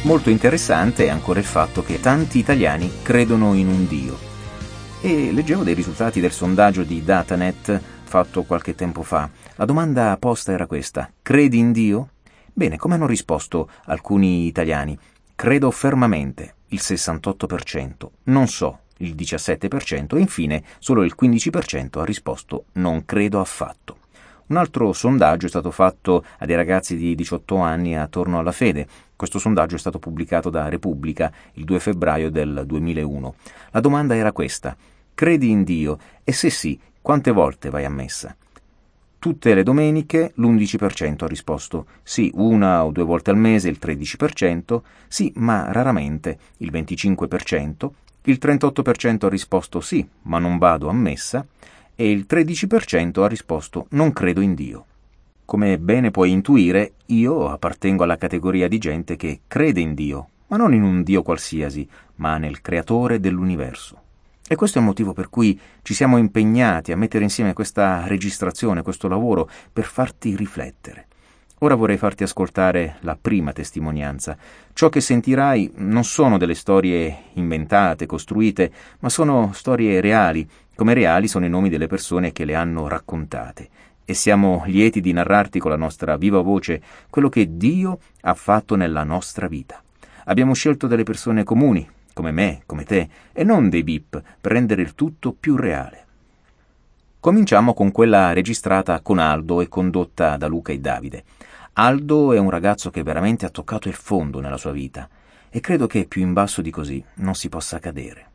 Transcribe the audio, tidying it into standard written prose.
Molto interessante è ancora il fatto che tanti italiani credono in un Dio. E leggevo dei risultati del sondaggio di Datanet fatto qualche tempo fa. La domanda posta era questa: credi in Dio? Bene, come hanno risposto alcuni italiani? Credo fermamente, il 68%, non so, il 17% e infine solo il 15% ha risposto non credo affatto. Un altro sondaggio è stato fatto a dei ragazzi di 18 anni attorno alla fede. Questo sondaggio è stato pubblicato da Repubblica il 2 febbraio del 2001. La domanda era questa: credi in Dio? E se sì, quante volte vai a messa? Tutte le domeniche l'11% ha risposto sì, una o due volte al mese il 13%, sì, ma raramente il 25%, il 38% ha risposto sì, ma non vado a messa, e il 13% ha risposto non credo in Dio. Come bene puoi intuire, io appartengo alla categoria di gente che crede in Dio, ma non in un Dio qualsiasi, ma nel creatore dell'universo. E questo è il motivo per cui ci siamo impegnati a mettere insieme questa registrazione, questo lavoro, per farti riflettere. Ora vorrei farti ascoltare la prima testimonianza. Ciò che sentirai non sono delle storie inventate, costruite, ma sono storie reali, come reali sono i nomi delle persone che le hanno raccontate. E siamo lieti di narrarti con la nostra viva voce quello che Dio ha fatto nella nostra vita. Abbiamo scelto delle persone comuni, come me, come te, e non dei VIP, per rendere il tutto più reale. Cominciamo con quella registrata con Aldo e condotta da Luca e Davide. Aldo è un ragazzo che veramente ha toccato il fondo nella sua vita e credo che più in basso di così non si possa cadere.